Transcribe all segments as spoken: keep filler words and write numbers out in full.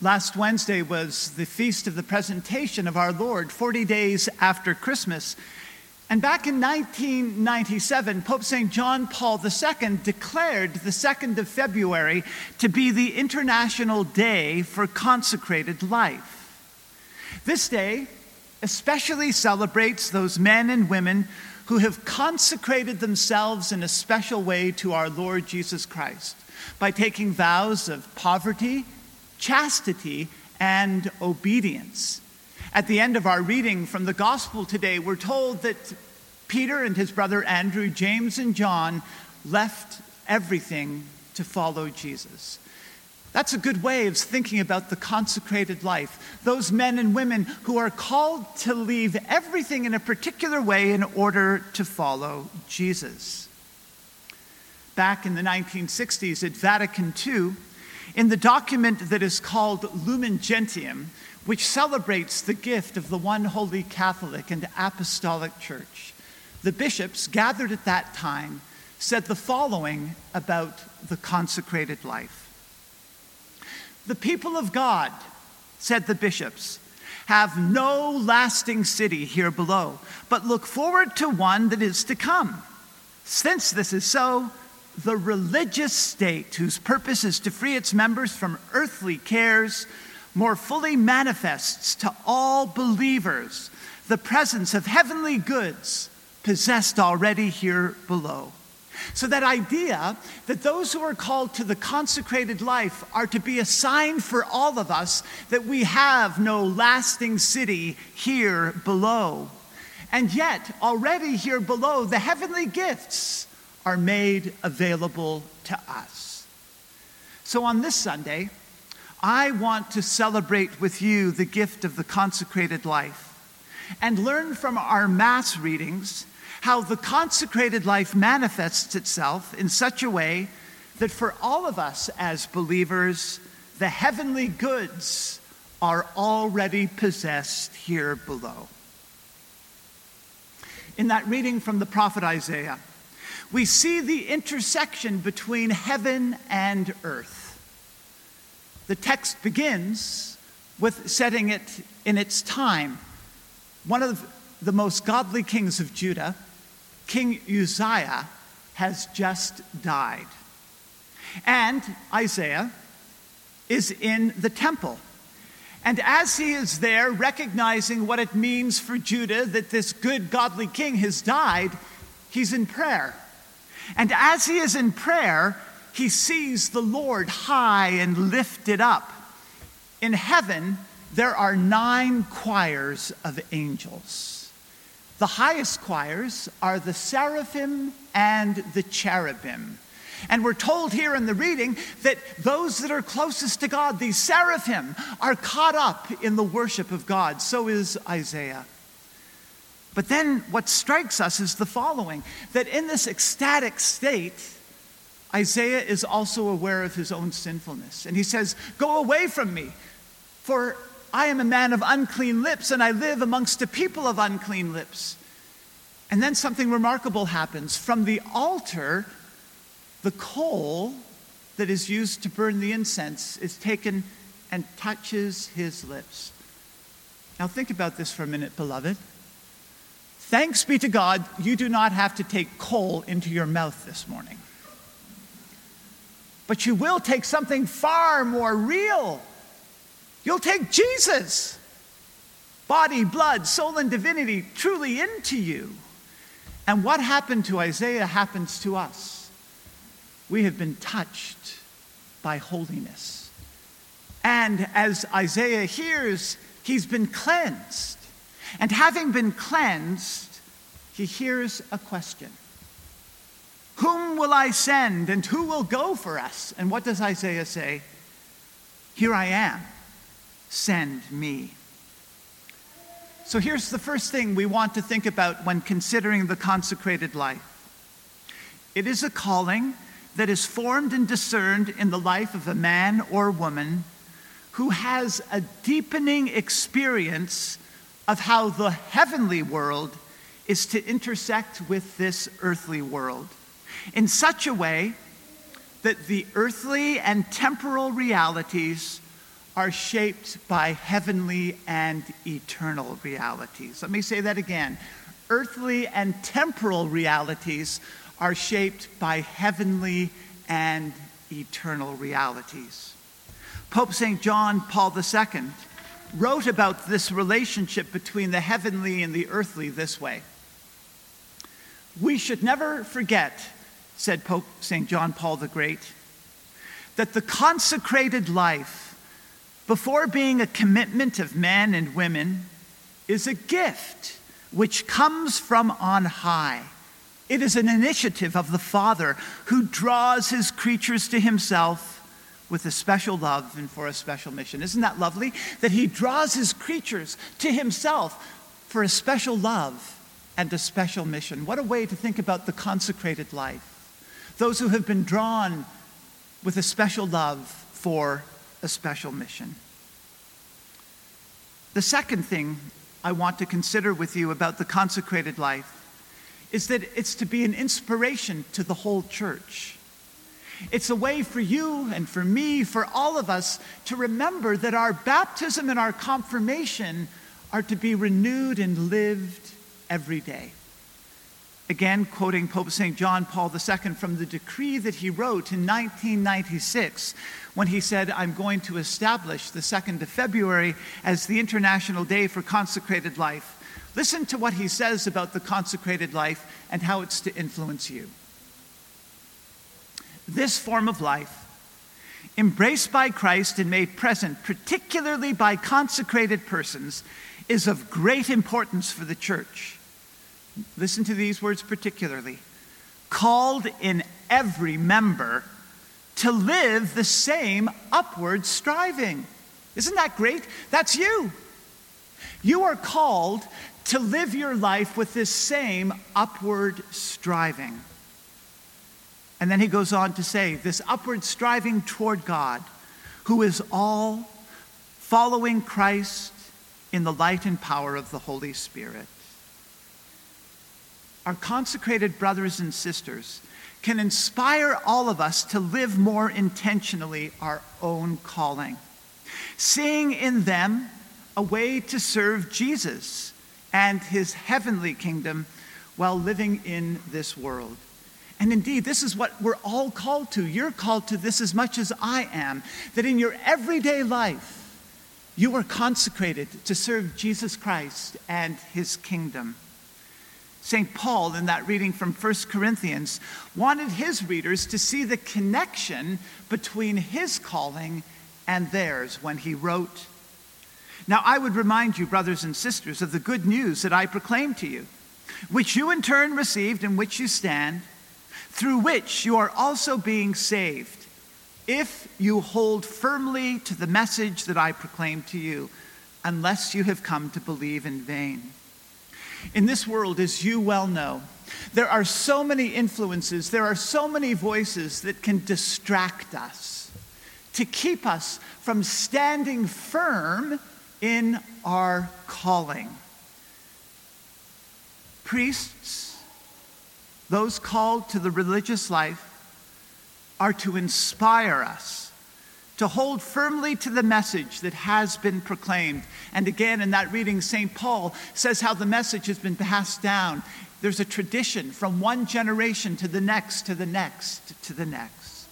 Last Wednesday was the feast of the presentation of our Lord, forty days after Christmas. And back in nineteen ninety-seven, Pope Saint John Paul the Second declared the second of February to be the International Day for Consecrated Life. This day especially celebrates those men and women who have consecrated themselves in a special way to our Lord Jesus Christ by taking vows of poverty, chastity, and obedience. At the end of our reading from the gospel today, we're told that Peter and his brother Andrew, James and John left everything to follow Jesus. That's a good way of thinking about the consecrated life. Those men and women who are called to leave everything in a particular way in order to follow Jesus. Back in the nineteen sixties at Vatican Two, in the document that is called Lumen Gentium, which celebrates the gift of the one holy Catholic and Apostolic Church, the bishops gathered at that time said the following about the consecrated life. The people of God, said the bishops, have no lasting city here below, but look forward to one that is to come. Since this is so, the religious state, whose purpose is to free its members from earthly cares, more fully manifests to all believers the presence of heavenly goods possessed already here below. So that idea that those who are called to the consecrated life are to be a sign for all of us that we have no lasting city here below. And yet, already here below, the heavenly gifts are made available to us. So on this Sunday, I want to celebrate with you the gift of the consecrated life and learn from our Mass readings how the consecrated life manifests itself in such a way that for all of us as believers, the heavenly goods are already possessed here below. In that reading from the prophet Isaiah, we see the intersection between heaven and earth. The text begins with setting it in its time. One of the most godly kings of Judah, King Uzziah, has just died. And Isaiah is in the temple. And as he is there, recognizing what it means for Judah that this good godly king has died, he's in prayer. And as he is in prayer, he sees the Lord high and lifted up. In heaven, there are nine choirs of angels. The highest choirs are the seraphim and the cherubim. And we're told here in the reading that those that are closest to God, these seraphim, are caught up in the worship of God. So is Isaiah. But then what strikes us is the following, that in this ecstatic state, Isaiah is also aware of his own sinfulness. And he says, "Go away from me, for I am a man of unclean lips, and I live amongst a people of unclean lips." And then something remarkable happens. From the altar, the coal that is used to burn the incense is taken and touches his lips. Now think about this for a minute, beloved. Thanks be to God, you do not have to take coal into your mouth this morning. But you will take something far more real. You'll take Jesus, body, blood, soul, and divinity, truly into you. And what happened to Isaiah happens to us. We have been touched by holiness. And as Isaiah hears, he's been cleansed. And having been cleansed, he hears a question. Whom will I send, and who will go for us? And what does Isaiah say? Here I am, send me. So here's the first thing we want to think about when considering the consecrated life. It is a calling that is formed and discerned in the life of a man or woman who has a deepening experience of how the heavenly world is to intersect with this earthly world in such a way that the earthly and temporal realities are shaped by heavenly and eternal realities. Let me say that again. Earthly and temporal realities are shaped by heavenly and eternal realities. Pope Saint John Paul the Second wrote about this relationship between the heavenly and the earthly this way. "We should never forget," said Pope Saint John Paul the Great, "that the consecrated life, before being a commitment of men and women, is a gift which comes from on high. It is an initiative of the Father who draws his creatures to himself with a special love and for a special mission." Isn't that lovely? That he draws his creatures to himself for a special love and a special mission. What a way to think about the consecrated life. Those who have been drawn with a special love for a special mission. The second thing I want to consider with you about the consecrated life is that it's to be an inspiration to the whole church. It's a way for you and for me, for all of us, to remember that our baptism and our confirmation are to be renewed and lived every day. Again, quoting Pope Saint John Paul the Second from the decree that he wrote in nineteen ninety-six, when he said, "I'm going to establish the second of February as the International Day for Consecrated Life." Listen to what he says about the consecrated life and how it's to influence you. "This form of life, embraced by Christ and made present particularly by consecrated persons, is of great importance for the church." Listen to these words particularly. "Called in every member to live the same upward striving." Isn't that great? That's you. You are called to live your life with this same upward striving. And then he goes on to say, this upward striving toward God, who is all, following Christ in the light and power of the Holy Spirit. Our consecrated brothers and sisters can inspire all of us to live more intentionally our own calling, seeing in them a way to serve Jesus and his heavenly kingdom while living in this world. And indeed, this is what we're all called to. You're called to this as much as I am, that in your everyday life, you are consecrated to serve Jesus Christ and his kingdom. Saint Paul, in that reading from First Corinthians, wanted his readers to see the connection between his calling and theirs when he wrote, "Now I would remind you, brothers and sisters, of the good news that I proclaimed to you, which you in turn received, in which you stand, through which you are also being saved, if you hold firmly to the message that I proclaimed to you, unless you have come to believe in vain." In this world, as you well know, there are so many influences, there are so many voices that can distract us, to keep us from standing firm in our calling. Priests, those called to the religious life, are to inspire us to hold firmly to the message that has been proclaimed. And again, in that reading, Saint Paul says how the message has been passed down. There's a tradition from one generation to the next, to the next, to the next.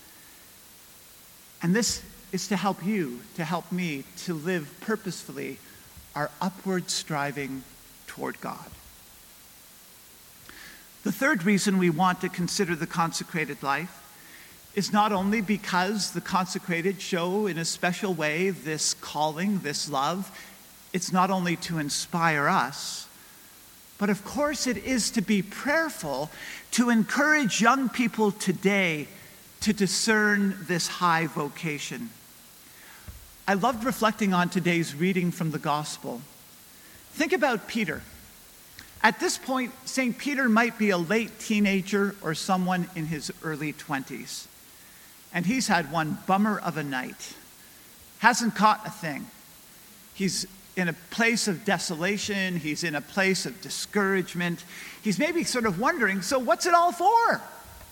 And this is to help you, to help me, to live purposefully our upward striving toward God. The third reason we want to consider the consecrated life is not only because the consecrated show in a special way this calling, this love. It's not only to inspire us, but of course it is to be prayerful, to encourage young people today to discern this high vocation. I loved reflecting on today's reading from the gospel. Think about Peter. At this point, Saint Peter might be a late teenager or someone in his early twenties. And he's had one bummer of a night. Hasn't caught a thing. He's in a place of desolation. He's in a place of discouragement. He's maybe sort of wondering, so what's it all for?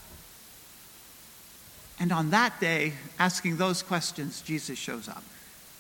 And on that day, asking those questions, Jesus shows up.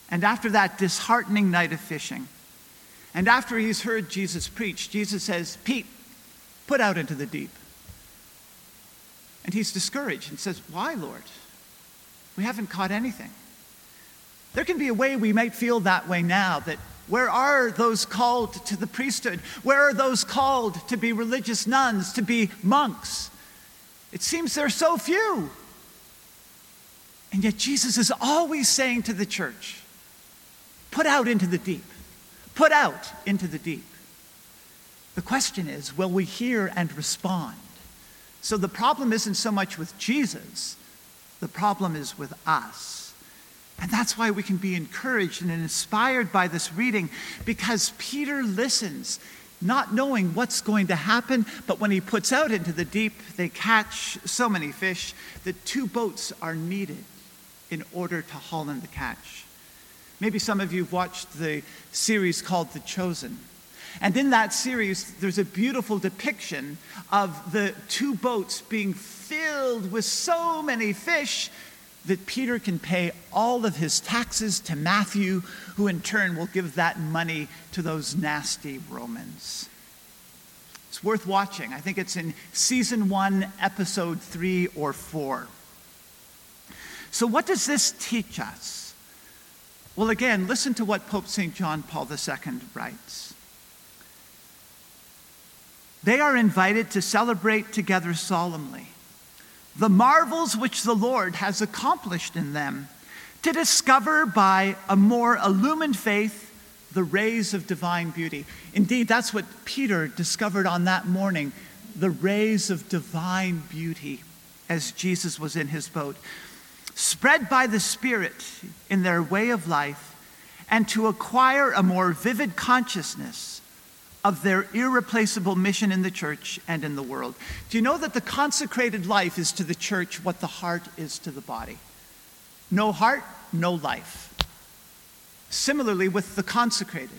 And after that disheartening night of fishing, and after he's heard Jesus preach, Jesus says, Pete, put out into the deep. And he's discouraged and says, why, Lord? We haven't caught anything. There can be a way we might feel that way now, that where are those called to the priesthood? Where are those called to be religious nuns, to be monks? It seems there are so few. And yet Jesus is always saying to the church, put out into the deep. Put out into the deep. The question is, will we hear and respond? So the problem isn't so much with Jesus, the problem is with us. And that's why we can be encouraged and inspired by this reading, because Peter listens, not knowing what's going to happen, but when he puts out into the deep, they catch so many fish that two boats are needed in order to haul in the catch. Maybe some of you have watched the series called The Chosen. And in that series, there's a beautiful depiction of the two boats being filled with so many fish that Peter can pay all of his taxes to Matthew, who in turn will give that money to those nasty Romans. It's worth watching. I think it's in season one, episode three or four. So what does this teach us? Well, again, listen to what Pope Saint John Paul the Second writes. They are invited to celebrate together solemnly the marvels which the Lord has accomplished in them, to discover by a more illumined faith the rays of divine beauty. Indeed, that's what Peter discovered on that morning, the rays of divine beauty as Jesus was in his boat, spread by the Spirit in their way of life, and to acquire a more vivid consciousness of their irreplaceable mission in the church and in the world. Do you know that the consecrated life is to the church what the heart is to the body? No heart, no life. Similarly with the consecrated,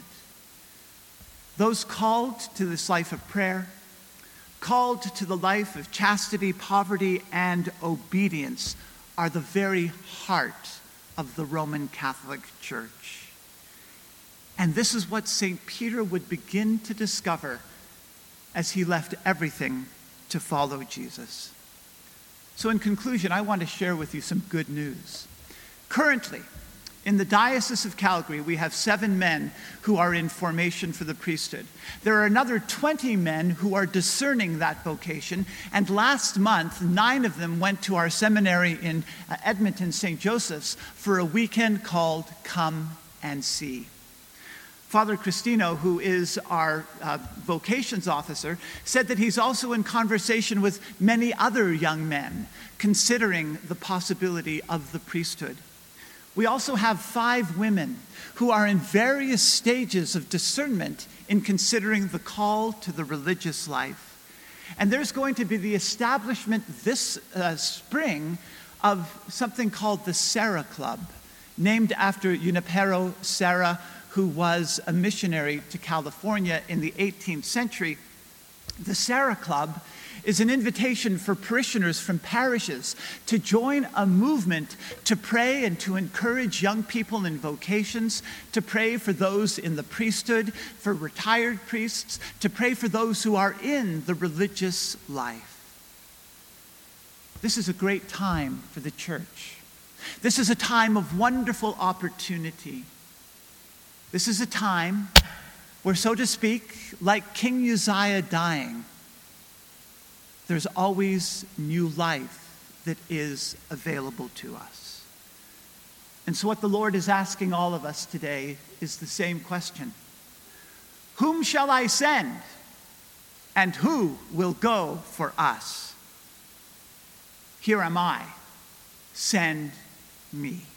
those called to this life of prayer, called to the life of chastity, poverty, and obedience, are the very heart of the Roman Catholic Church. And this is what Saint Peter would begin to discover as he left everything to follow Jesus. So in conclusion, I want to share with you some good news. Currently, in the Diocese of Calgary, we have seven men who are in formation for the priesthood. There are another twenty men who are discerning that vocation, and last month, nine of them went to our seminary in Edmonton, Saint Joseph's, for a weekend called Come and See. Father Cristino, who is our uh, vocations officer, said that he's also in conversation with many other young men, considering the possibility of the priesthood. We also have five women who are in various stages of discernment in considering the call to the religious life. And there's going to be the establishment this uh, spring of something called the Serra Club, named after Junipero Serra, who was a missionary to California in the eighteenth century. The Serra Club is an invitation for parishioners from parishes to join a movement to pray and to encourage young people in vocations, to pray for those in the priesthood, for retired priests, to pray for those who are in the religious life. This is a great time for the church. This is a time of wonderful opportunity. This is a time where, so to speak, like King Uzziah dying, there's always new life that is available to us. And so what the Lord is asking all of us today is the same question. Whom shall I send? And who will go for us? Here am I. Send me.